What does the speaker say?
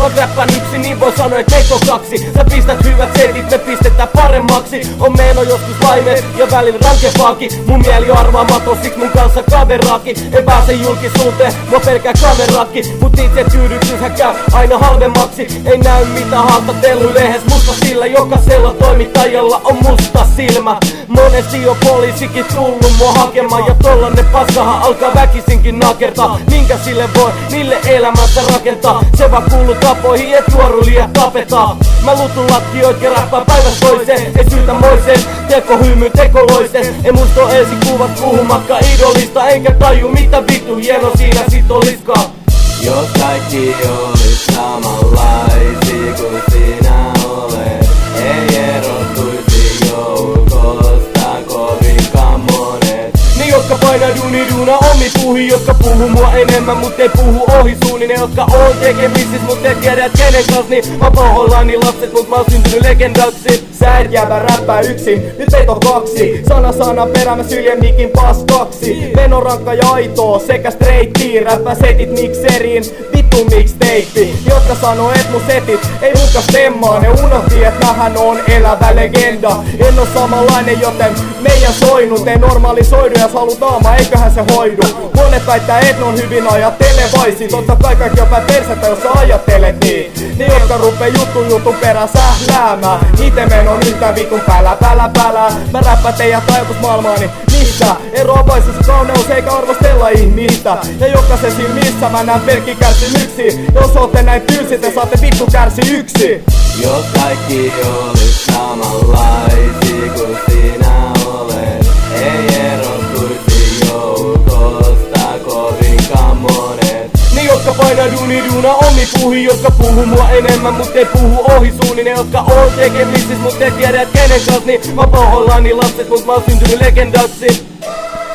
oon räppän yksin, niin voi sanoa, et meitä on kaksi. Sä pistät hyvät setit, me pistetään paremmaksi. On meno joskus laime ja välillä rankempaakin. Mun mieli arvaamaton, siks mun kanssa kaveraakin. En pääse julkisuuteen, mua pelkää kameraakin. Mut itse tyydyksyshän käy aina halvemmaksi. Ei näy mitään haastattelui lehes musta sillä. Jokaisella toimittajalla on musta silmä. Monesti on poliisikin tullut mua hakemaan. Ja tollanen paskahan alkaa väkisinkin nakertaa. Minkä sille voi niille elämänsä rakentaa? Se vaan kuuluu tapoihin, et juorulia tapetaan. Mä lutun latkioit ja räppään päivästä toiseen. Ei syytä moiseen, teko hymyn tekoloisen. En musta oo esikuvat puhumakka idolista. Enkä taju mitä vittu hieno siinä sit oliskaan. Jos kaikki olis samanlaisia kuin sinä olet, ei erottuisi joukosta kovinkaan monet. Ne jotka painaa duuna omi puuhin, jotka puhuu mua enemmän mut ei puhu ohi suuni. Ne jotka on tekemisis mut ei tiedä et kenen kans. Niin mä pahoillani lapset mut mä oon syntynyt legendaksi. Sä et jäävä räppää yksin, nyt meitä on kaksi. Sana perä mä syljen mikin paskaksi. Meno rankka ja aitoo sekä streittiin. Räppää setit mikseriin, vittu mixtape. Jotka sanoo et mun setit ei muka stemmaa. Ne unohti et mähän on elävä legenda. En oo samanlainen joten meidän soinut ei normalisoidu. Jos haluut naama eiköhän se hoidu. Monet väittää et on hyvin ajattelevaisin. Totta kai kaikki on päin persettä jos sä ajattelet niin. Ne jotka rupee jutun perään sähläämään. Ite menon yhtä vitun pälä. Mä räppään teijät ajatusmaailmaani. Missä? Eroavaisuus ja kauneus eikä arvostella ihmistä. Ja jokaisen silmissä mä näen pelkki kärsimyksiä. Jos ootte näin tylsit te saatte vittu kärsi yksi. Jos kaikki olis samanlaisia kuin sinä olet, ei erottuisi joukosta kovinkaan monet. Ne jotka painaa duuna omi puuhin, jotka puhuu mua enemmän mut ei puhu ohi suuni. Ne jotka on tekemisis mut ei tiedä et kenen kans. Niin mä pahoillani lapset mut mä oon syntynyt legendaksi.